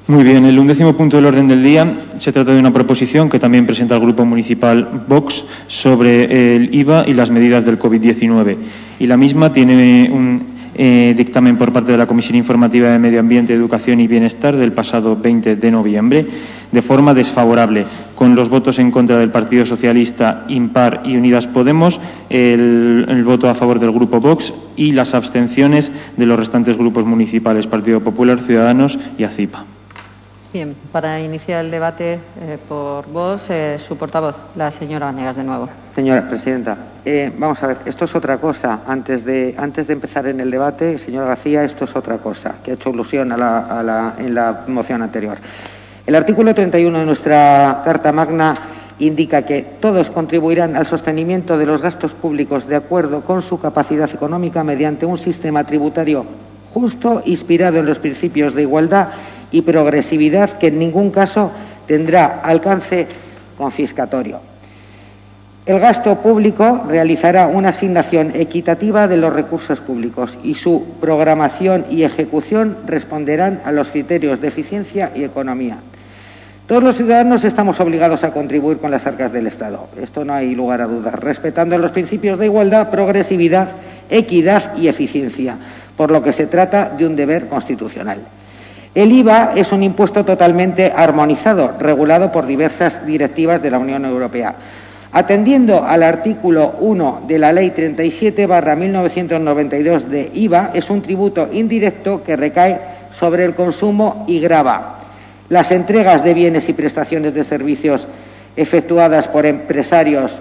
Muy bien, el 11º punto del orden del día se trata de una proposición que también presenta el Grupo Municipal Vox sobre el IVA y las medidas del COVID-19. Y la misma tiene un dictamen por parte de la Comisión Informativa de Medio Ambiente, Educación y Bienestar del pasado 20 de noviembre de forma desfavorable, con los votos en contra del Partido Socialista, Impar y Unidas Podemos, el voto a favor del Grupo Vox y las abstenciones de los restantes grupos municipales, Partido Popular, Ciudadanos y ACIPA. Bien, para iniciar el debate por Vox, su portavoz, la señora Vanegas, de nuevo. Señora presidenta, vamos a ver, esto es otra cosa. Antes de empezar en el debate, señora García, esto es otra cosa que ha hecho alusión en la moción anterior. El artículo 31 de nuestra Carta Magna indica que todos contribuirán al sostenimiento de los gastos públicos de acuerdo con su capacidad económica mediante un sistema tributario justo, inspirado en los principios de igualdad y progresividad, que en ningún caso tendrá alcance confiscatorio. El gasto público realizará una asignación equitativa de los recursos públicos y su programación y ejecución responderán a los criterios de eficiencia y economía. Todos los ciudadanos estamos obligados a contribuir con las arcas del Estado. Esto no hay lugar a dudas, respetando los principios de igualdad, progresividad, equidad y eficiencia, por lo que se trata de un deber constitucional. El IVA es un impuesto totalmente armonizado, regulado por diversas directivas de la Unión Europea. Atendiendo al artículo 1 de la Ley 37/1992 de IVA, es un tributo indirecto que recae sobre el consumo y grava las entregas de bienes y prestaciones de servicios efectuadas por empresarios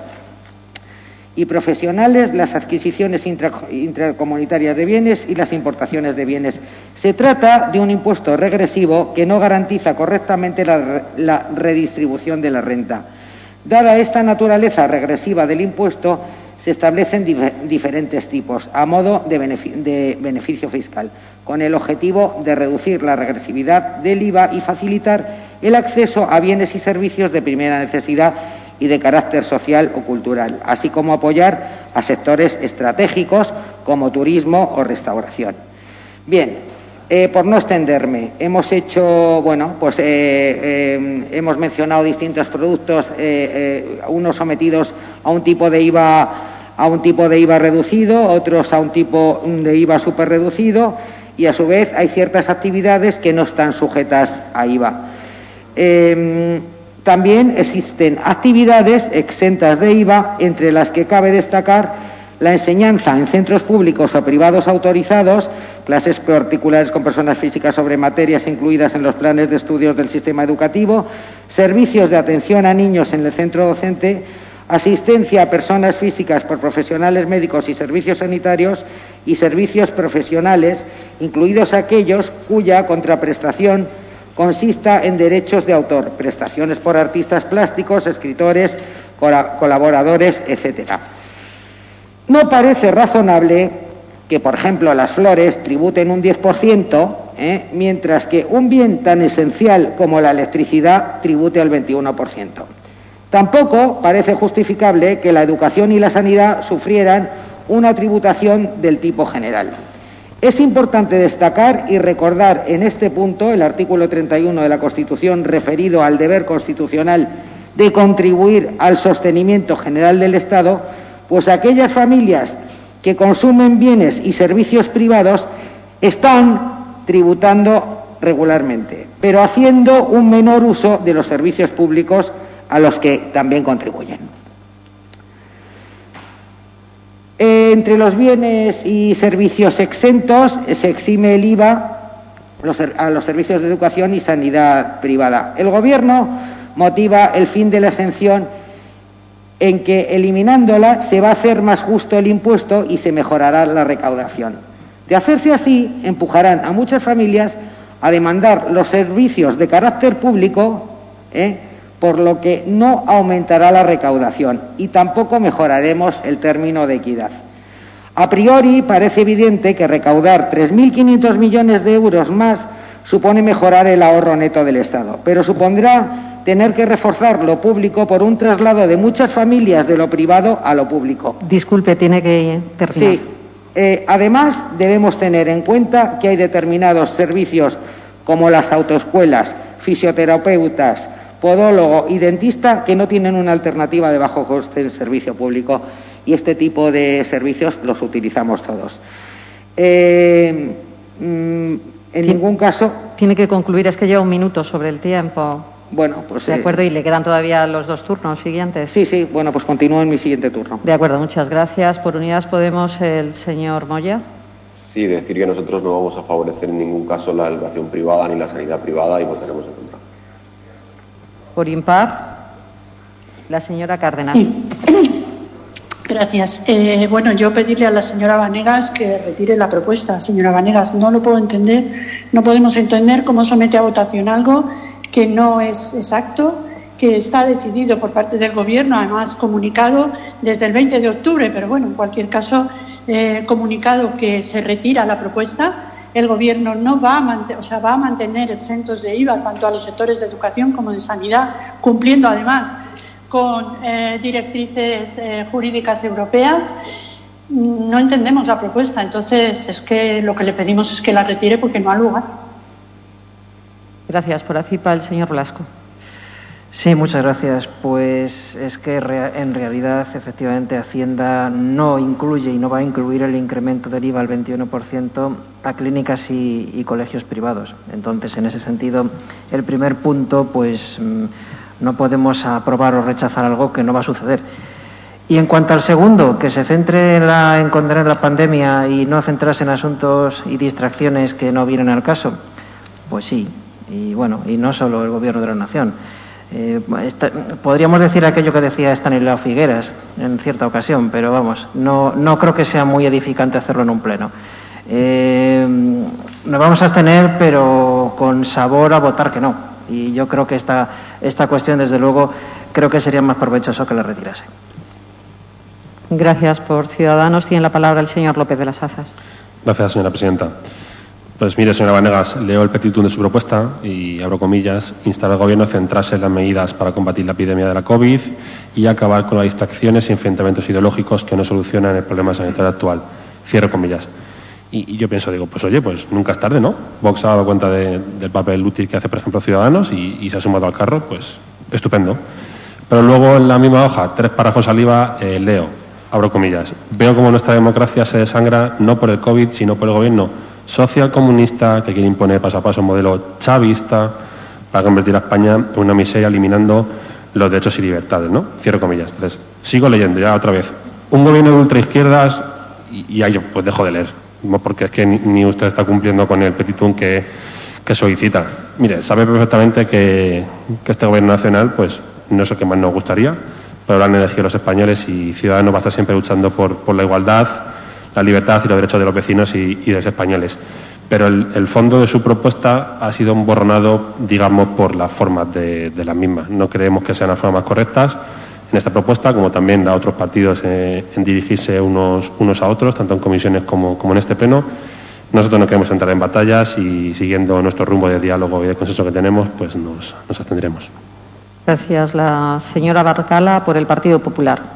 y profesionales, las adquisiciones intracomunitarias de bienes y las importaciones de bienes. Se trata de un impuesto regresivo que no garantiza correctamente la redistribución de la renta. Dada esta naturaleza regresiva del impuesto, se establecen diferentes tipos a modo de beneficio fiscal, con el objetivo de reducir la regresividad del IVA y facilitar el acceso a bienes y servicios de primera necesidad y de carácter social o cultural, así como apoyar a sectores estratégicos como turismo o restauración. Bien, por no extenderme, hemos mencionado distintos productos, unos sometidos a un tipo de IVA reducido, otros a un tipo de IVA superreducido, y a su vez hay ciertas actividades que no están sujetas a IVA. También existen actividades exentas de IVA, entre las que cabe destacar la enseñanza en centros públicos o privados autorizados, clases particulares con personas físicas sobre materias incluidas en los planes de estudios del sistema educativo, servicios de atención a niños en el centro docente, asistencia a personas físicas por profesionales médicos y servicios sanitarios y servicios profesionales, incluidos aquellos cuya contraprestación consista en derechos de autor, prestaciones por artistas plásticos, escritores, colaboradores, etc. No parece razonable que, por ejemplo, las flores tributen un 10%, mientras que un bien tan esencial como la electricidad tribute al 21%. Tampoco parece justificable que la educación y la sanidad sufrieran una tributación del tipo general. Es importante destacar y recordar en este punto el artículo 31 de la Constitución referido al deber constitucional de contribuir al sostenimiento general del Estado, pues aquellas familias que consumen bienes y servicios privados están tributando regularmente, pero haciendo un menor uso de los servicios públicos a los que también contribuyen. Entre los bienes y servicios exentos se exime el IVA a los servicios de educación y sanidad privada. El Gobierno motiva el fin de la exención en que, eliminándola, se va a hacer más justo el impuesto y se mejorará la recaudación. De hacerse así, empujarán a muchas familias a demandar los servicios de carácter público, por lo que no aumentará la recaudación y tampoco mejoraremos el término de equidad. A priori, parece evidente que recaudar 3.500 millones de euros más supone mejorar el ahorro neto del Estado, pero supondrá tener que reforzar lo público por un traslado de muchas familias de lo privado a lo público. Disculpe, tiene que terminar. Sí. Además, debemos tener en cuenta que hay determinados servicios como las autoescuelas, fisioterapeutas, podólogo y dentista, que no tienen una alternativa de bajo coste en servicio público, y este tipo de servicios los utilizamos todos. En ningún caso... Tiene que concluir, es que lleva un minuto sobre el tiempo. Bueno, pues... De acuerdo, y le quedan todavía los 2 turnos siguientes. Sí, bueno, pues continúo en mi siguiente turno. De acuerdo, muchas gracias. Por Unidas Podemos, el señor Moya. Sí, decir que nosotros no vamos a favorecer en ningún caso la educación privada ni la sanidad privada y votaremos en contra. Por impar, la señora Cárdenas. Sí. Gracias. Bueno, yo pedirle a la señora Vanegas que retire la propuesta. Señora Vanegas, no lo puedo entender. No podemos entender cómo somete a votación algo que no es exacto, que está decidido por parte del Gobierno, además comunicado desde el 20 de octubre, pero bueno, en cualquier caso, comunicado que se retira la propuesta. El Gobierno no va a mantener exentos de IVA tanto a los sectores de educación como de sanidad, cumpliendo además con directrices jurídicas europeas. No entendemos la propuesta, entonces es que lo que le pedimos es que la retire porque no ha lugar. Gracias. Por ACIPA, el señor Blasco. Sí, muchas gracias. Pues es que en realidad, efectivamente, Hacienda no incluye y no va a incluir el incremento del IVA al 21% a clínicas y colegios privados. Entonces, en ese sentido, el primer punto, pues no podemos aprobar o rechazar algo que no va a suceder. Y en cuanto al segundo, que se centre en condenar la pandemia y no centrarse en asuntos y distracciones que no vienen al caso, pues sí. Y bueno, y no solo el Gobierno de la Nación. Podríamos decir aquello que decía Estanislao Figueras en cierta ocasión, pero vamos, no creo que sea muy edificante hacerlo en un pleno. Nos vamos a abstener, pero con sabor a votar que no. Y yo creo que esta cuestión, desde luego, creo que sería más provechoso que la retirase. Gracias. Por Ciudadanos tiene la palabra el señor López de las Hazas. Gracias, señora presidenta. Pues mire, señora Vanegas, leo el petitum de su propuesta y, abro comillas, instar al Gobierno a centrarse en las medidas para combatir la epidemia de la COVID y acabar con las distracciones y enfrentamientos ideológicos que no solucionan el problema sanitario actual. Cierro comillas. Y yo pienso, digo, pues oye, pues nunca es tarde, ¿no? Vox ha dado cuenta del papel útil que hace, por ejemplo, Ciudadanos y se ha sumado al carro, pues estupendo. Pero luego en la misma hoja, 3 párrafos arriba, leo, abro comillas, veo como nuestra democracia se desangra no por el COVID, sino por el Gobierno socialcomunista que quiere imponer paso a paso un modelo chavista para convertir a España en una miseria, eliminando los derechos y libertades, ¿no? Cierro comillas. Entonces, sigo leyendo ya otra vez. Un gobierno de ultraizquierdas y ahí pues dejo de leer, porque es que ni usted está cumpliendo con el petitum que solicita. Mire, sabe perfectamente que este gobierno nacional pues no es el que más nos gustaría, pero lo han elegido los españoles y Ciudadanos va a estar siempre luchando por la igualdad, la libertad y los derechos de los vecinos y de los españoles. Pero el fondo de su propuesta ha sido emborronado, digamos, por las formas de las mismas. No creemos que sean las formas correctas en esta propuesta, como también da a otros partidos en dirigirse unos a otros, tanto en comisiones como en este pleno. Nosotros no queremos entrar en batallas y, siguiendo nuestro rumbo de diálogo y de consenso que tenemos, pues nos abstendremos. Gracias. La señora Barcala, por el Partido Popular.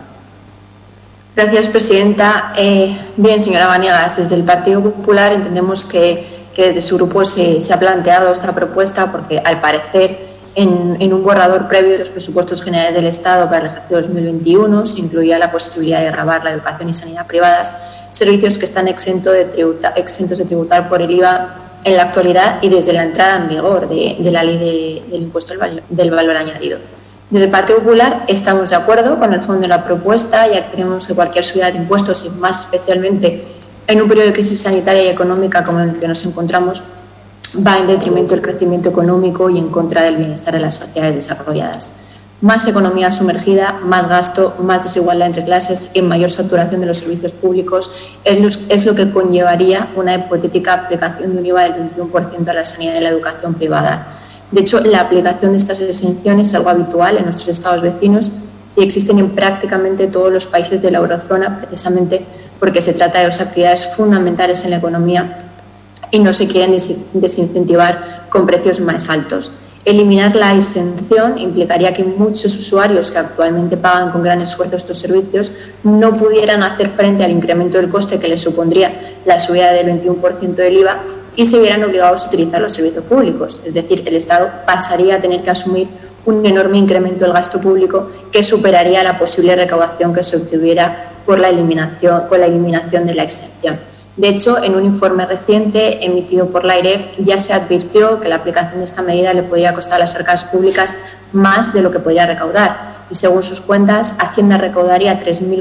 Gracias, presidenta. Bien, señora Vanegas, desde el Partido Popular entendemos que desde su grupo se ha planteado esta propuesta porque, al parecer, en un borrador previo de los presupuestos generales del Estado para el ejercicio 2021 se incluía la posibilidad de gravar la educación y sanidad privadas, servicios que están exentos de tributar por el IVA en la actualidad y desde la entrada en vigor de la ley del impuesto del valor añadido. Desde el Partido Popular estamos de acuerdo con el fondo de la propuesta, ya que creemos que cualquier subida de impuestos, y más especialmente en un periodo de crisis sanitaria y económica como en el que nos encontramos, va en detrimento del crecimiento económico y en contra del bienestar de las sociedades desarrolladas. Más economía sumergida, más gasto, más desigualdad entre clases y mayor saturación de los servicios públicos es lo que conllevaría una hipotética aplicación de un IVA del 21% a la sanidad y la educación privada. De hecho, la aplicación de estas exenciones es algo habitual en nuestros estados vecinos y existen en prácticamente todos los países de la eurozona, precisamente porque se trata de dos actividades fundamentales en la economía y no se quieren desincentivar con precios más altos. Eliminar la exención implicaría que muchos usuarios que actualmente pagan con gran esfuerzo estos servicios no pudieran hacer frente al incremento del coste que les supondría la subida del 21% del IVA y se vieran obligados a utilizar los servicios públicos. Es decir, el Estado pasaría a tener que asumir un enorme incremento del gasto público que superaría la posible recaudación que se obtuviera por la eliminación de la exención. De hecho, en un informe reciente emitido por la AIREF ya se advirtió que la aplicación de esta medida le podría costar a las arcas públicas más de lo que podría recaudar. Y según sus cuentas, Hacienda recaudaría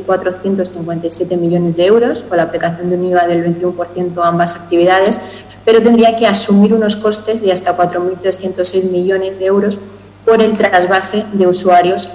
3.457 millones de euros con la aplicación de un IVA del 21% a ambas actividades, pero tendría que asumir unos costes de hasta 4.306 millones de euros por el trasvase de usuarios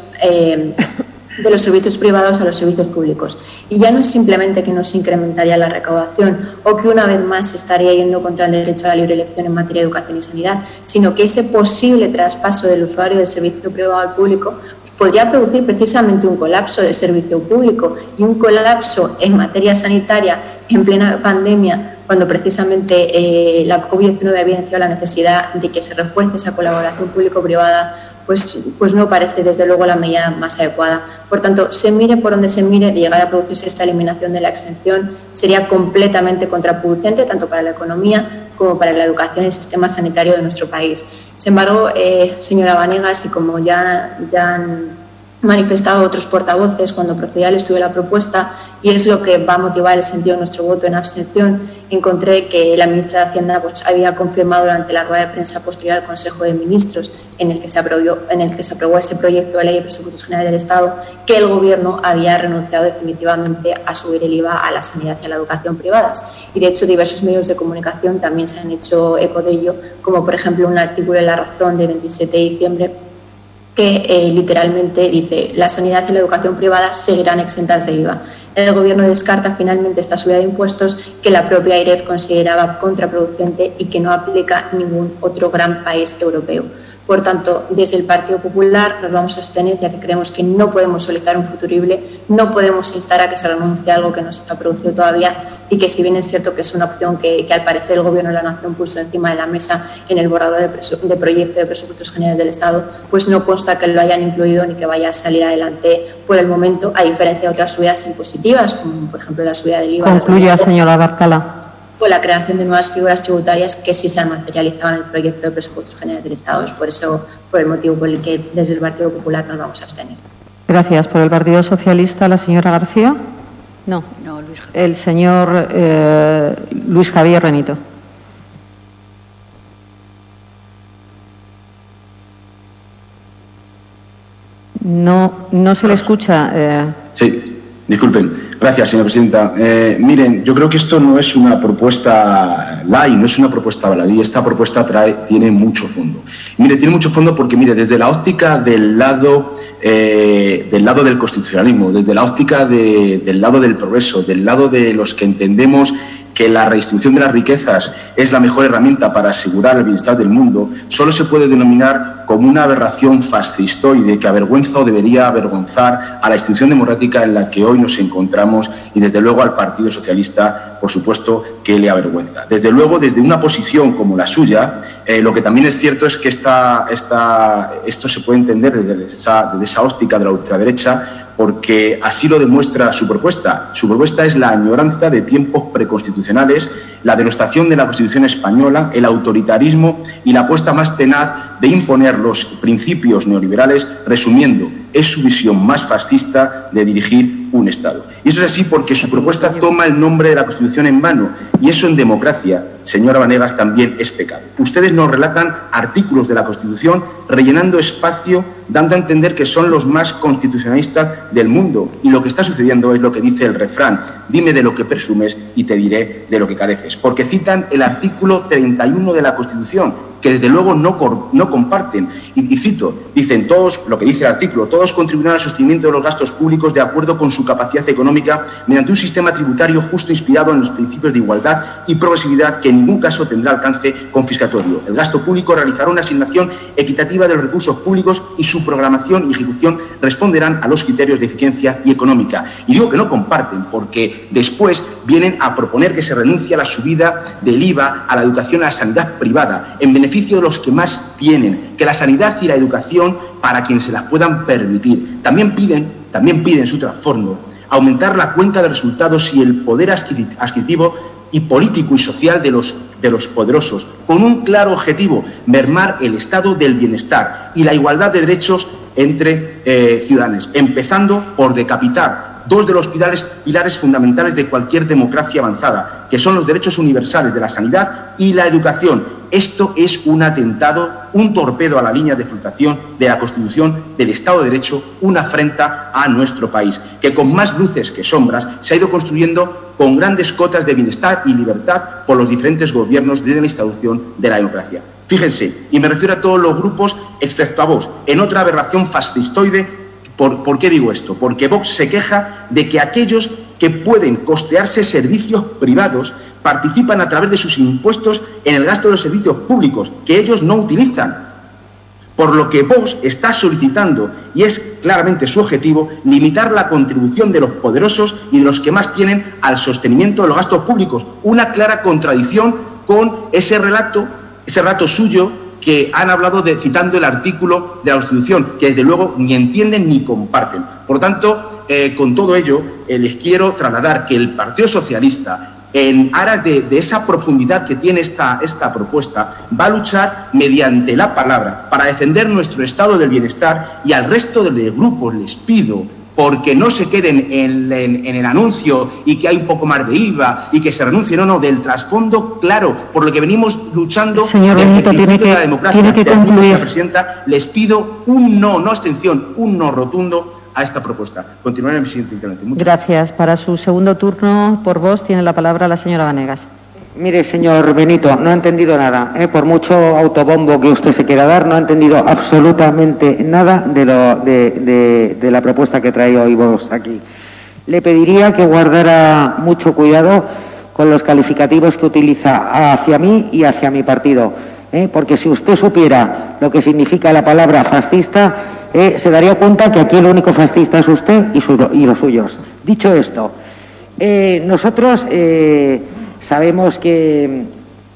de los servicios privados a los servicios públicos. Y ya no es simplemente que no se incrementaría la recaudación o que una vez más se estaría yendo contra el derecho a la libre elección en materia de educación y sanidad, sino que ese posible traspaso del usuario del servicio privado al público podría producir precisamente un colapso del servicio público y un colapso en materia sanitaria en plena pandemia, cuando precisamente la COVID-19 ha evidenciado la necesidad de que se refuerce esa colaboración público-privada, pues no parece desde luego la medida más adecuada. Por tanto, se mire por donde se mire, de llegar a producirse esta eliminación de la exención sería completamente contraproducente tanto para la economía como para la educación y el sistema sanitario de nuestro país. Sin embargo, señora Banegas, y como ya han manifestado otros portavoces cuando procedía al estudio de la propuesta, y es lo que va a motivar el sentido de nuestro voto en abstención, encontré que la ministra de Hacienda había confirmado durante la rueda de prensa posterior al Consejo de Ministros en el que se aprobó ese proyecto de ley de presupuestos generales del Estado, que el Gobierno había renunciado definitivamente a subir el IVA a la sanidad y a la educación privadas. Y de hecho diversos medios de comunicación también se han hecho eco de ello, como por ejemplo un artículo en La Razón de 27 de diciembre que literalmente dice: la sanidad y la educación privada seguirán exentas de IVA. El Gobierno descarta finalmente esta subida de impuestos que la propia AIREF consideraba contraproducente y que no aplica ningún otro gran país europeo. Por tanto, desde el Partido Popular nos vamos a abstener, ya que creemos que no podemos solicitar un futurible, no podemos instar a que se renuncie a algo que no se ha producido todavía y que, si bien es cierto que es una opción que al parecer el Gobierno de la Nación puso encima de la mesa en el borrador de proyecto de presupuestos generales del Estado, pues no consta que lo hayan incluido ni que vaya a salir adelante por el momento, a diferencia de otras subidas impositivas, como por ejemplo la subida del IVA. Concluya, señora Barcala. O la creación de nuevas figuras tributarias que sí se han materializado en el proyecto de presupuestos generales del Estado. Es por el motivo por el que desde el Partido Popular nos vamos a abstener. Gracias. ¿Por el Partido Socialista, la señora García? No, Luis Javier. El señor Luis Javier Renito. No se le escucha. Sí, disculpen. Gracias, señora presidenta. Miren, yo creo que esto no es una propuesta light, no es una propuesta baladí. Esta propuesta tiene mucho fondo. Mire, tiene mucho fondo porque, mire, desde la óptica del lado del constitucionalismo, desde la óptica del lado del progreso, del lado de los que entendemos que la redistribución de las riquezas es la mejor herramienta para asegurar el bienestar del mundo, solo se puede denominar como una aberración fascistoide que avergüenza o debería avergonzar a la institución democrática en la que hoy nos encontramos y, desde luego, al Partido Socialista, por supuesto, que le avergüenza. Desde luego, desde una posición como la suya, lo que también es cierto es que esto se puede entender desde esa óptica de la ultraderecha, porque así lo demuestra su propuesta. Su propuesta es la añoranza de tiempos preconstitucionales, la denostación de la Constitución española, el autoritarismo y la apuesta más tenaz de imponer los principios neoliberales, resumiendo, es su visión más fascista de dirigir un Estado. Y eso es así porque su propuesta toma el nombre de la Constitución en vano, y eso en democracia, señora Banegas, también es pecado. Ustedes nos relatan artículos de la Constitución rellenando espacio, dando a entender que son los más constitucionalistas del mundo, y lo que está sucediendo es lo que dice el refrán: dime de lo que presumes y te diré de lo que careces, porque citan el artículo 31 de la Constitución, que desde luego no comparten. Y cito, dicen todos, lo que dice el artículo: todos contribuirán al sostenimiento de los gastos públicos de acuerdo con su capacidad económica mediante un sistema tributario justo inspirado en los principios de igualdad y progresividad que en ningún caso tendrá alcance confiscatorio. El gasto público realizará una asignación equitativa de los recursos públicos y su programación y ejecución responderán a los criterios de eficiencia y económica. Y digo que no comparten porque después vienen a proponer que se renuncie a la subida del IVA a la educación y a la sanidad privada en beneficio de los que más tienen, que la sanidad y la educación para quienes se las puedan permitir. También piden su trasfondo aumentar la cuenta de resultados y el poder adquisitivo y político y social de de los poderosos, con un claro objetivo: mermar el estado del bienestar y la igualdad de derechos entre ciudadanos, empezando por decapitar dos de los pilares fundamentales de cualquier democracia avanzada, que son los derechos universales de la sanidad y la educación. Esto es un atentado, un torpedo a la línea de flotación de la Constitución, del Estado de Derecho, una afrenta a nuestro país, que con más luces que sombras se ha ido construyendo con grandes cotas de bienestar y libertad por los diferentes gobiernos de la instauración de la democracia. Fíjense, y me refiero a todos los grupos, excepto a Vox, en otra aberración fascistoide. ¿Por qué digo esto? Porque Vox se queja de que aquellos que pueden costearse servicios privados participan a través de sus impuestos en el gasto de los servicios públicos que ellos no utilizan. Por lo que Vox está solicitando, y es claramente su objetivo, limitar la contribución de los poderosos y de los que más tienen al sostenimiento de los gastos públicos. Una clara contradicción con ese relato suyo que han hablado citando el artículo de la Constitución, que desde luego ni entienden ni comparten. Por lo tanto, con todo ello, les quiero trasladar que el Partido Socialista, en aras de esa profundidad que tiene esta propuesta, va a luchar mediante la palabra para defender nuestro estado del bienestar, y al resto de grupos les pido, porque no se queden en el anuncio y que hay un poco más de IVA y que se renuncie, no, del trasfondo claro, por lo que venimos luchando. Señor Benito, tiene que concluir. Presidenta, les pido un no abstención, un no rotundo a esta propuesta. Continuaré en mi siguiente intervención. Gracias. Para su segundo turno, por Vox, tiene la palabra la señora Vanegas. Mire, señor Benito, no ha entendido nada. Por mucho autobombo que usted se quiera dar, no ha entendido absolutamente nada de la propuesta que trae hoy Vox aquí. Le pediría que guardara mucho cuidado con los calificativos que utiliza hacia mí y hacia mi partido. Porque si usted supiera lo que significa la palabra fascista, se daría cuenta que aquí el único fascista es usted y los suyos. Dicho esto, nosotros sabemos que...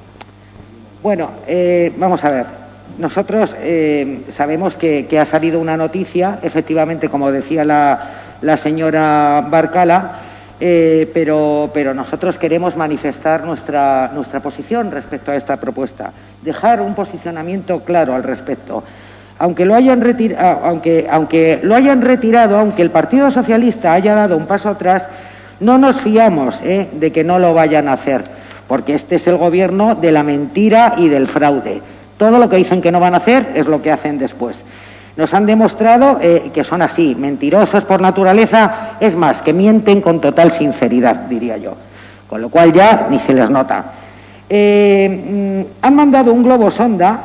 Bueno, vamos a ver. Nosotros sabemos que ha salido una noticia, efectivamente, como decía la señora Barcala, pero nosotros queremos manifestar nuestra posición respecto a esta propuesta, dejar un posicionamiento claro al respecto. Aunque lo hayan retirado, aunque el Partido Socialista haya dado un paso atrás, no nos fiamos de que no lo vayan a hacer, porque este es el gobierno de la mentira y del fraude. Todo lo que dicen que no van a hacer es lo que hacen después. Nos han demostrado que son así, mentirosos por naturaleza, es más, que mienten con total sinceridad, diría yo, con lo cual ya ni se les nota. Han mandado un globo sonda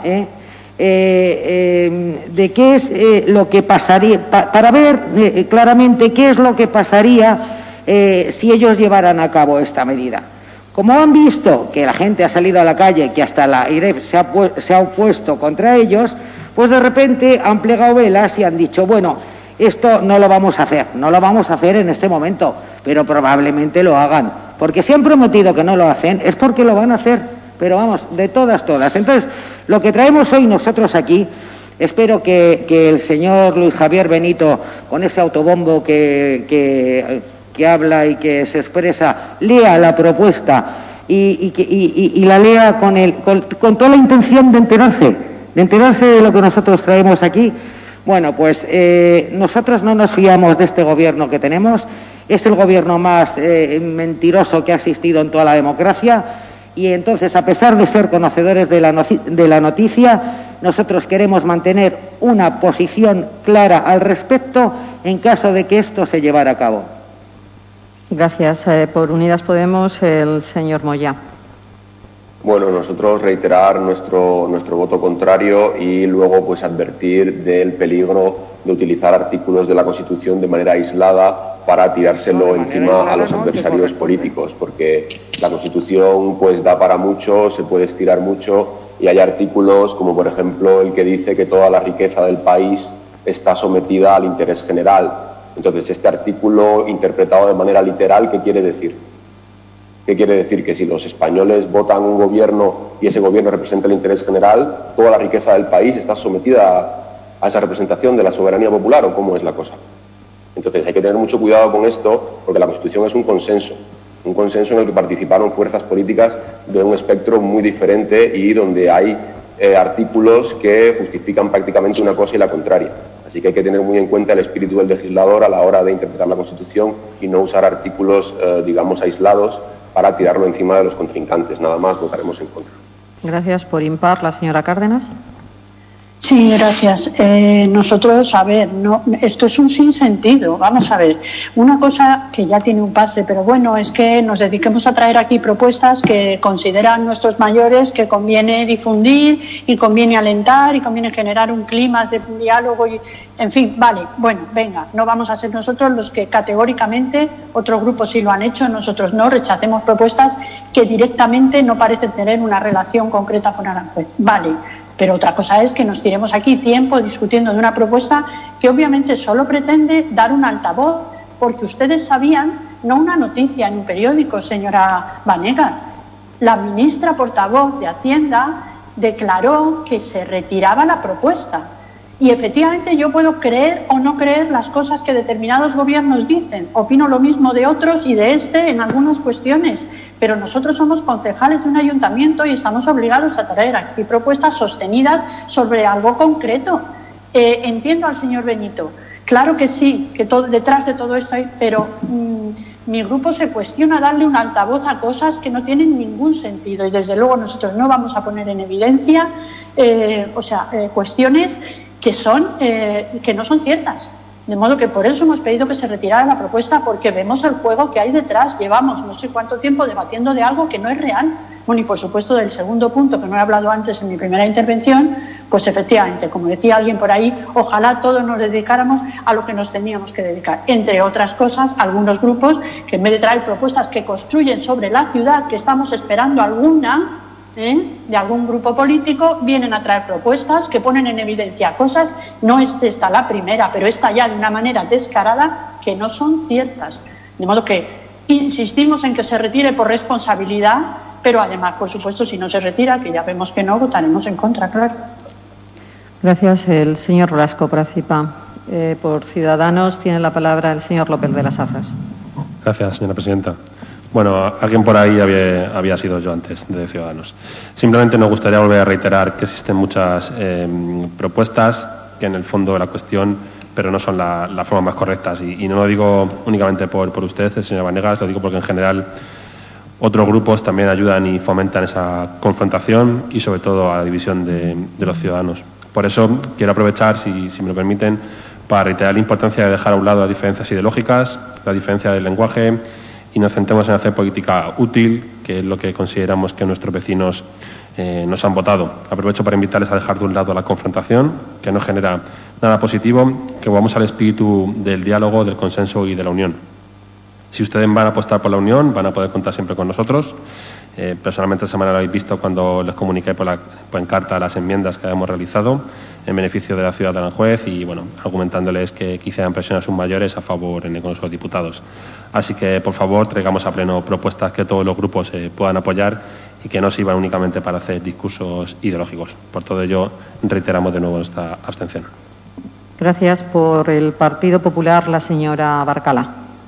de qué es lo que pasaría, para ver claramente qué es lo que pasaría si ellos llevaran a cabo esta medida. Como han visto que la gente ha salido a la calle, que hasta la IREF se ha opuesto contra ellos, pues de repente han plegado velas y han dicho, bueno, esto no lo vamos a hacer en este momento, pero probablemente lo hagan, porque si han prometido que no lo hacen, es porque lo van a hacer, pero vamos, de todas. Entonces, lo que traemos hoy nosotros aquí, espero que el señor Luis Javier Benito, con ese autobombo que habla y que se expresa, lea la propuesta y la lea con toda la intención de enterarse de lo que nosotros traemos aquí. Bueno, pues nosotros no nos fiamos de este gobierno que tenemos, es el gobierno más mentiroso que ha existido en toda la democracia, y entonces, a pesar de ser conocedores de la noticia, nosotros queremos mantener una posición clara al respecto en caso de que esto se llevara a cabo. Gracias. Por Unidas Podemos, el señor Moya. Bueno, nosotros reiterar nuestro voto contrario y luego pues advertir del peligro de utilizar artículos de la Constitución de manera aislada para tirárselo encima a los adversarios políticos, porque la Constitución pues da para mucho, se puede estirar mucho, y hay artículos como por ejemplo el que dice que toda la riqueza del país está sometida al interés general. Entonces, este artículo interpretado de manera literal, ¿qué quiere decir? ¿Qué quiere decir? ¿Que si los españoles votan un gobierno y ese gobierno representa el interés general, toda la riqueza del país está sometida a esa representación de la soberanía popular, o cómo es la cosa? Entonces hay que tener mucho cuidado con esto, porque la Constitución es un consenso. Un consenso en el que participaron fuerzas políticas de un espectro muy diferente y donde hay artículos que justifican prácticamente una cosa y la contraria. Así que hay que tener muy en cuenta el espíritu del legislador a la hora de interpretar la Constitución y no usar artículos, digamos, aislados para tirarlo encima de los contrincantes. Nada más, votaremos en contra. Gracias. Por impar, la señora Cárdenas. Sí, gracias. Nosotros, a ver, no, esto es un sinsentido. Vamos a ver, una cosa que ya tiene un pase, pero bueno, es que nos dediquemos a traer aquí propuestas que consideran nuestros mayores que conviene difundir y conviene alentar y conviene generar un clima de diálogo y, en fin, vale, bueno, venga, no vamos a ser nosotros los que categóricamente, otros grupos sí lo han hecho, nosotros no, rechacemos propuestas que directamente no parecen tener una relación concreta con Aranjuez. Vale. Pero otra cosa es que nos tiremos aquí tiempo discutiendo de una propuesta que obviamente solo pretende dar un altavoz, porque ustedes sabían, no una noticia en un periódico, señora Vanegas, la ministra portavoz de Hacienda declaró que se retiraba la propuesta. Y efectivamente yo puedo creer o no creer las cosas que determinados gobiernos dicen. Opino lo mismo de otros y de este en algunas cuestiones. Pero nosotros somos concejales de un ayuntamiento y estamos obligados a traer aquí propuestas sostenidas sobre algo concreto. Entiendo al señor Benito. Claro que sí, que detrás de todo esto hay, pero mi grupo se cuestiona darle un altavoz a cosas que no tienen ningún sentido. Y desde luego nosotros no vamos a poner en evidencia cuestiones que no son ciertas. De modo que por eso hemos pedido que se retirara la propuesta, porque vemos el juego que hay detrás. Llevamos no sé cuánto tiempo debatiendo de algo que no es real. Bueno, y por supuesto del segundo punto, que no he hablado antes en mi primera intervención, pues efectivamente, como decía alguien por ahí, ojalá todos nos dedicáramos a lo que nos teníamos que dedicar. Entre otras cosas, algunos grupos que en vez de traer propuestas que construyen sobre la ciudad, que estamos esperando alguna, de algún grupo político, vienen a traer propuestas que ponen en evidencia cosas, no es esta la primera, pero esta ya de una manera descarada, que no son ciertas. De modo que insistimos en que se retire por responsabilidad, pero además, por supuesto, si no se retira, que ya vemos que no, votaremos en contra, claro. Gracias. El señor Blasco participa. Por Ciudadanos tiene la palabra el señor López de las Azas. Gracias, señora presidenta. Bueno, alguien por ahí había sido yo antes de Ciudadanos. Simplemente nos gustaría volver a reiterar que existen muchas propuestas que en el fondo de la cuestión, pero no son las formas más correctas. Y no lo digo únicamente por usted, el señor Vanegas, lo digo porque en general otros grupos también ayudan y fomentan esa confrontación y sobre todo a la división de los ciudadanos. Por eso quiero aprovechar, si me lo permiten, para reiterar la importancia de dejar a un lado las diferencias ideológicas, la diferencia del lenguaje, y nos centremos en hacer política útil, que es lo que consideramos que nuestros vecinos nos han votado. Aprovecho para invitarles a dejar de un lado la confrontación, que no genera nada positivo, que vamos al espíritu del diálogo, del consenso y de la unión. Si ustedes van a apostar por la unión, van a poder contar siempre con nosotros. Personalmente esta semana lo habéis visto cuando les comuniqué por encarta las enmiendas que habíamos realizado en beneficio de la ciudad de Aranjuez y, bueno, argumentándoles que hicieran presión a sus mayores a favor en el Congreso de Diputados. Así que, por favor, traigamos a pleno propuestas que todos los grupos puedan apoyar y que no sirvan únicamente para hacer discursos ideológicos. Por todo ello, reiteramos de nuevo nuestra abstención. Gracias. Por el Partido Popular, la señora Barcala.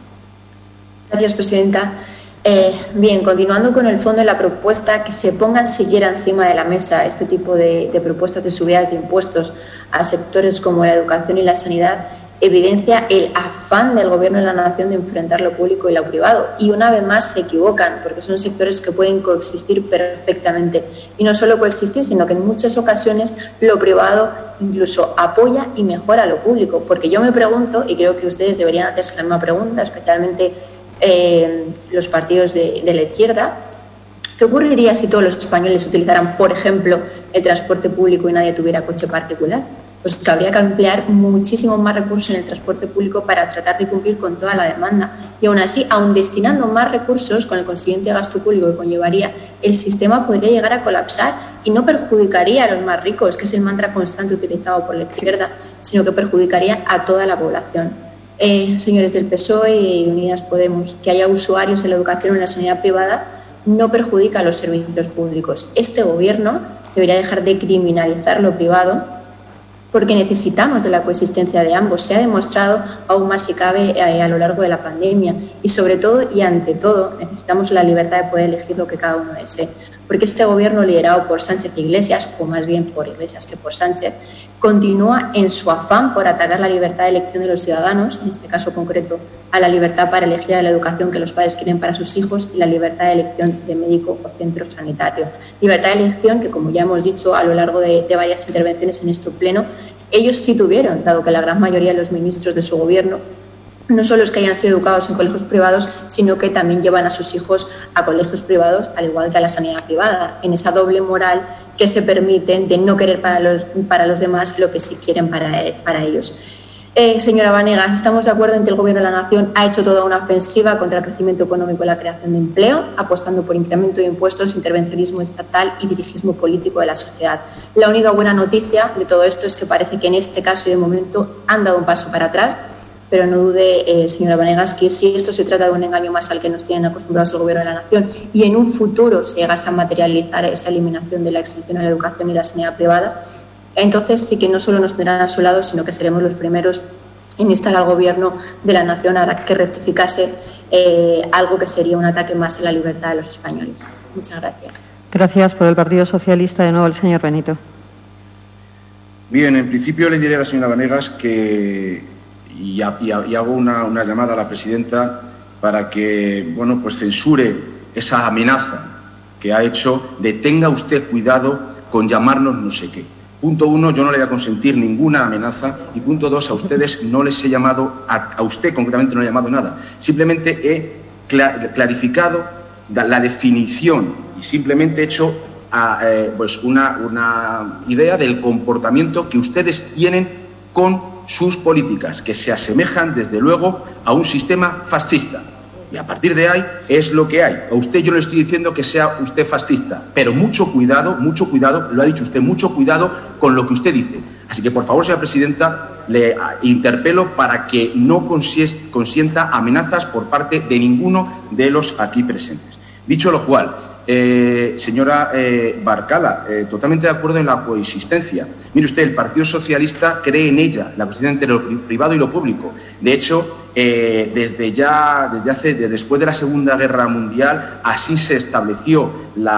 Gracias, presidenta. Bien, continuando con el fondo de la propuesta, que se pongan siquiera encima de la mesa este tipo de propuestas de subidas de impuestos a sectores como la educación y la sanidad, evidencia el afán del Gobierno de la Nación de enfrentar lo público y lo privado. Y una vez más se equivocan, porque son sectores que pueden coexistir perfectamente. Y no solo coexistir, sino que en muchas ocasiones lo privado incluso apoya y mejora lo público. Porque yo me pregunto, y creo que ustedes deberían hacerse la misma pregunta, especialmente los partidos de la izquierda, ¿qué ocurriría si todos los españoles utilizaran, por ejemplo, el transporte público y nadie tuviera coche particular? Pues que habría que emplear muchísimo más recursos en el transporte público para tratar de cumplir con toda la demanda. Y aún así, aun destinando más recursos con el consiguiente gasto público que conllevaría, el sistema podría llegar a colapsar y no perjudicaría a los más ricos, que es el mantra constante utilizado por la izquierda, sino que perjudicaría a toda la población. Señores del PSOE y Unidas Podemos, que haya usuarios en la educación o en la sanidad privada no perjudica a los servicios públicos. Este Gobierno debería dejar de criminalizar lo privado, porque necesitamos de la coexistencia de ambos. Se ha demostrado aún más si cabe a lo largo de la pandemia y sobre todo y ante todo necesitamos la libertad de poder elegir lo que cada uno desee, porque este gobierno liderado por Sánchez e Iglesias, o más bien por Iglesias que por Sánchez, continúa en su afán por atacar la libertad de elección de los ciudadanos, en este caso concreto a la libertad para elegir a la educación que los padres quieren para sus hijos y la libertad de elección de médico o centro sanitario. Libertad de elección que, como ya hemos dicho a lo largo de varias intervenciones en este pleno, ellos sí tuvieron, dado que la gran mayoría de los ministros de su gobierno no solo es que hayan sido educados en colegios privados, sino que también llevan a sus hijos a colegios privados, al igual que a la sanidad privada, en esa doble moral que se permiten de no querer para los demás lo que sí quieren para ellos. Señora Banegas, estamos de acuerdo en que el Gobierno de la Nación ha hecho toda una ofensiva contra el crecimiento económico y la creación de empleo, apostando por incremento de impuestos, intervencionismo estatal y dirigismo político de la sociedad. La única buena noticia de todo esto es que parece que en este caso y de momento han dado un paso para atrás, pero no dude, señora Banegas, que si esto se trata de un engaño más al que nos tienen acostumbrados el Gobierno de la Nación y en un futuro se llegase a materializar esa eliminación de la exención a la educación y la sanidad privada, entonces sí que no solo nos tendrán a su lado, sino que seremos los primeros en instar al Gobierno de la Nación a que rectificase algo que sería un ataque más a la libertad de los españoles. Muchas gracias. Gracias. Por el Partido Socialista, de nuevo, el señor Benito. Bien, en principio le diré a la señora Banegas que y hago una llamada a la presidenta para que, bueno, pues censure esa amenaza que ha hecho de tenga usted cuidado con llamarnos no sé qué. Punto 1, yo no le voy a consentir ninguna amenaza y punto 2, a ustedes no les he llamado, a usted concretamente no le he llamado nada. Simplemente he clarificado la definición y simplemente he hecho pues una idea del comportamiento que ustedes tienen con sus políticas, que se asemejan, desde luego, a un sistema fascista. Y a partir de ahí es lo que hay. A usted yo no le estoy diciendo que sea usted fascista, pero mucho cuidado, lo ha dicho usted, mucho cuidado con lo que usted dice. Así que, por favor, señora presidenta, le interpelo para que no consienta amenazas por parte de ninguno de los aquí presentes. Dicho lo cual, señora Barcala, totalmente de acuerdo en la coexistencia. Mire usted, el Partido Socialista cree en ella, la coexistencia entre lo privado y lo público. De hecho, después de la Segunda Guerra Mundial, así se estableció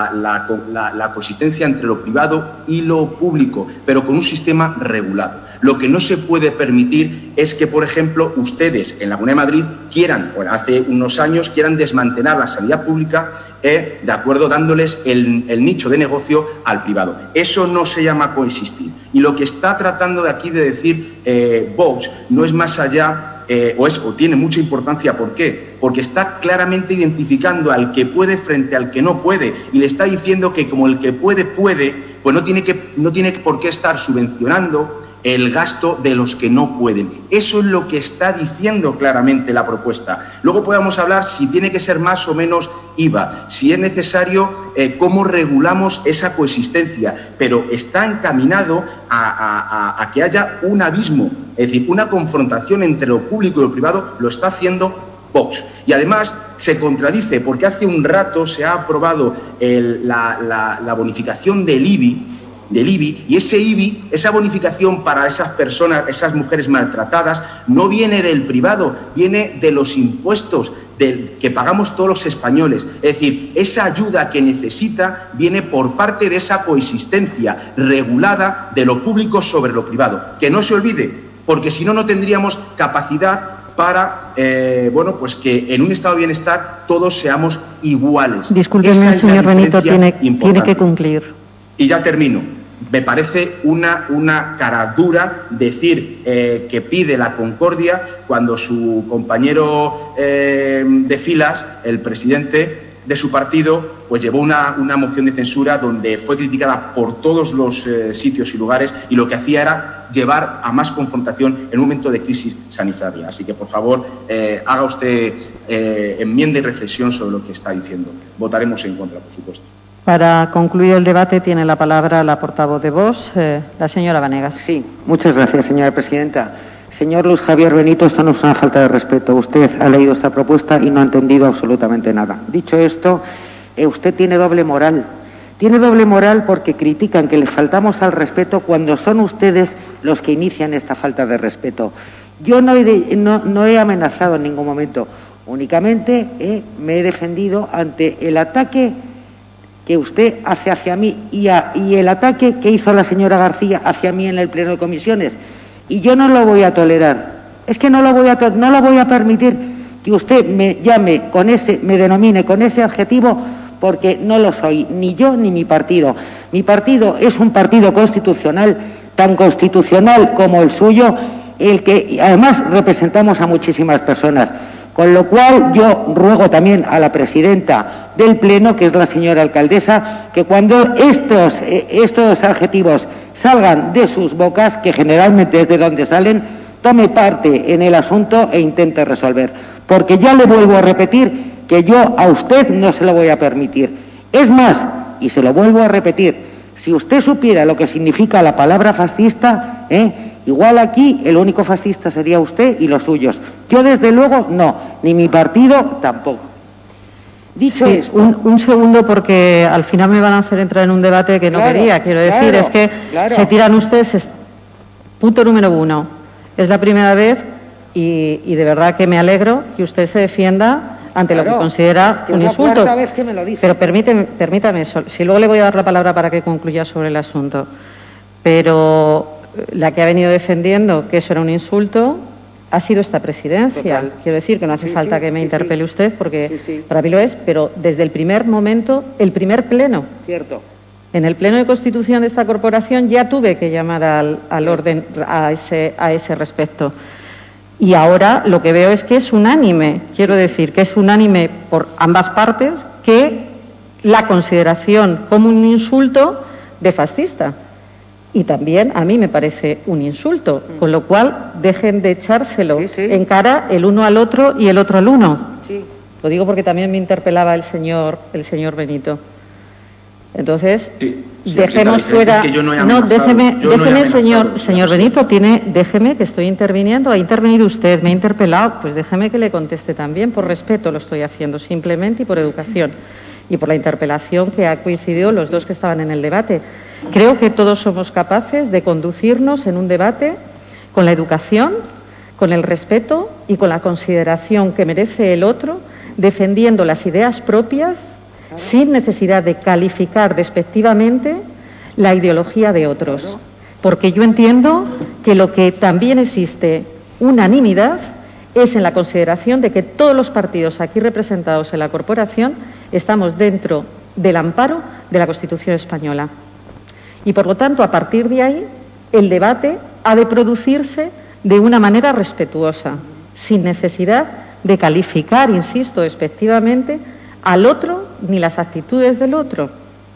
la coexistencia entre lo privado y lo público, pero con un sistema regulado. Lo que no se puede permitir es que, por ejemplo, ustedes en la Comunidad de Madrid hace unos años, quieran desmantelar la sanidad pública, de acuerdo, dándoles el nicho de negocio al privado. Eso no se llama coexistir. Y lo que está tratando de aquí de decir Vox no es más allá, o tiene mucha importancia. ¿Por qué? Porque está claramente identificando al que puede frente al que no puede y le está diciendo que como el que puede, pues no tiene por qué estar subvencionando el gasto de los que no pueden. Eso es lo que está diciendo claramente la propuesta. Luego podemos hablar si tiene que ser más o menos IVA, si es necesario, cómo regulamos esa coexistencia, pero está encaminado a que haya un abismo, es decir, una confrontación entre lo público y lo privado. Lo está haciendo Vox. Y además se contradice porque hace un rato se ha aprobado la bonificación del IBI, y ese IBI, esa bonificación para esas personas, esas mujeres maltratadas, no viene del privado, viene de los impuestos que pagamos todos los españoles. Es decir, esa ayuda que necesita viene por parte de esa coexistencia regulada de lo público sobre lo privado. Que no se olvide, porque si no, no tendríamos capacidad para, pues que en un estado de bienestar todos seamos iguales. Discúlpeme, señor Benito, tiene que concluir. Y ya termino. Me parece una cara dura decir que pide la concordia cuando su compañero de filas, el presidente de su partido, pues llevó una moción de censura donde fue criticada por todos los sitios y lugares, y lo que hacía era llevar a más confrontación en un momento de crisis sanitaria. Así que, por favor, haga usted enmienda y reflexión sobre lo que está diciendo. Votaremos en contra, por supuesto. Para concluir el debate tiene la palabra la portavoz de Vox, la señora Banegas. Sí, muchas gracias, señora presidenta. Señor Luis Javier Benito, esto no es una falta de respeto. Usted ha leído esta propuesta y no ha entendido absolutamente nada. Dicho esto, usted tiene doble moral. Tiene doble moral porque critican que le faltamos al respeto cuando son ustedes los que inician esta falta de respeto. Yo no he amenazado en ningún momento, únicamente me he defendido ante el ataque que usted hace hacia mí y el ataque que hizo la señora García hacia mí en el pleno de comisiones. Y yo no lo voy a tolerar. Es que no lo voy a permitir que usted me llame me denomine con ese adjetivo, porque no lo soy, ni yo ni mi partido. Mi partido es un partido constitucional, tan constitucional como el suyo, el que además representamos a muchísimas personas. Con lo cual yo ruego también a la presidenta del Pleno, que es la señora alcaldesa, que cuando estos adjetivos salgan de sus bocas, que generalmente es de donde salen, tome parte en el asunto e intente resolver. Porque ya le vuelvo a repetir que yo a usted no se lo voy a permitir. Es más, y se lo vuelvo a repetir, si usted supiera lo que significa la palabra fascista, igual aquí el único fascista sería usted y los suyos. Yo desde luego no, ni mi partido tampoco. Dicho esto, un segundo, porque al final me van a hacer entrar en un debate que no quería. Quiero decir, es que se tiran ustedes. Punto número 1. Es la primera vez y de verdad que me alegro que usted se defienda ante lo que considera un insulto. Es la cuarta vez que me lo dice. Pero permítame, si luego le voy a dar la palabra para que concluya sobre el asunto. Pero la que ha venido defendiendo que eso era un insulto ha sido esta presidencia. Total. Quiero decir que no hace falta que me interpele usted, porque para mí lo es, pero desde el primer momento, el primer pleno. Cierto. En el pleno de constitución de esta corporación ya tuve que llamar al orden a ese respecto. Y ahora lo que veo es que es unánime, quiero decir, que es unánime por ambas partes, que la consideración como un insulto de fascista. Y también a mí me parece un insulto, con lo cual dejen de echárselo en cara el uno al otro y el otro al uno. Sí. Lo digo porque también me interpelaba el señor Benito. Entonces, dejemos fuera. Es que yo no he no, déjeme, amenazado, señor Benito, déjeme que estoy interviniendo. Ha intervenido usted, me ha interpelado, pues déjeme que le conteste también. Por respeto lo estoy haciendo, simplemente, y por educación. Y por la interpelación que ha coincidido los dos que estaban en el debate. Creo que todos somos capaces de conducirnos en un debate con la educación, con el respeto y con la consideración que merece el otro, defendiendo las ideas propias, sin necesidad de calificar despectivamente la ideología de otros. Porque yo entiendo que lo que también existe unanimidad es en la consideración de que todos los partidos aquí representados en la corporación estamos dentro del amparo de la Constitución española. Y, por lo tanto, a partir de ahí, el debate ha de producirse de una manera respetuosa, sin necesidad de calificar, insisto, despectivamente al otro ni las actitudes del otro.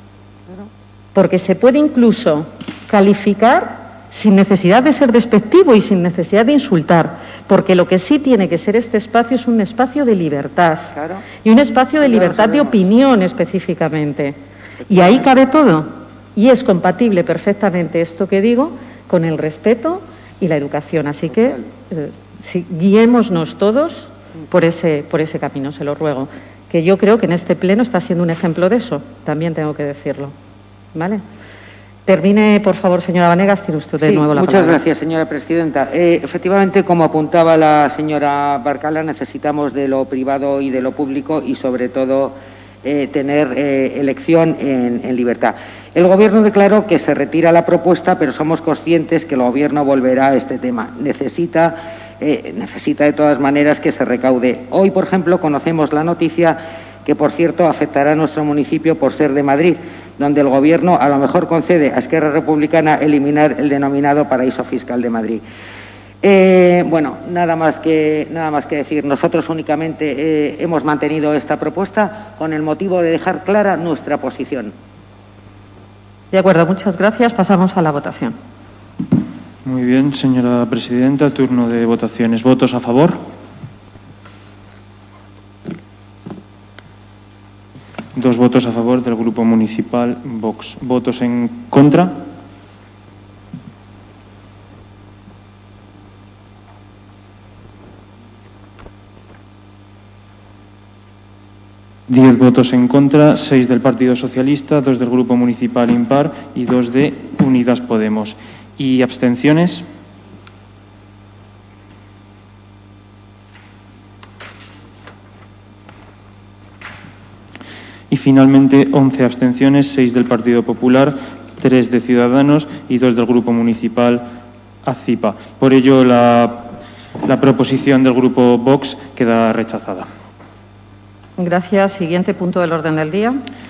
Porque se puede incluso calificar sin necesidad de ser despectivo y sin necesidad de insultar, porque lo que sí tiene que ser este espacio es un espacio de libertad, y un espacio de libertad de opinión específicamente. Y ahí cabe todo. Y es compatible perfectamente esto que digo con el respeto y la educación. Así que guiémonos todos por ese camino, se lo ruego. Que yo creo que en este pleno está siendo un ejemplo de eso, también tengo que decirlo. ¿Vale? Termine, por favor, señora Vanegas, tiene usted de nuevo la palabra. Muchas gracias, señora presidenta. Efectivamente, como apuntaba la señora Barcala, necesitamos de lo privado y de lo público y, sobre todo, tener elección en libertad. El Gobierno declaró que se retira la propuesta, pero somos conscientes que el Gobierno volverá a este tema. Necesita de todas maneras que se recaude. Hoy, por ejemplo, conocemos la noticia que, por cierto, afectará a nuestro municipio por ser de Madrid, donde el Gobierno a lo mejor concede a Esquerra Republicana eliminar el denominado paraíso fiscal de Madrid. Bueno, nada más que decir. Nosotros únicamente hemos mantenido esta propuesta con el motivo de dejar clara nuestra posición. De acuerdo, muchas gracias. Pasamos a la votación. Muy bien, señora presidenta. Turno de votaciones. ¿Votos a favor? Dos votos a favor del Grupo Municipal Vox. ¿Votos en contra? Diez votos en contra, 6 del Partido Socialista, 2 del Grupo Municipal Impar y 2 de Unidas Podemos. y abstenciones. Y finalmente 11 abstenciones, 6 del Partido Popular, 3 de Ciudadanos y 2 del Grupo Municipal ACIPA. Por ello, la proposición del Grupo Vox queda rechazada. Gracias. Siguiente punto del orden del día.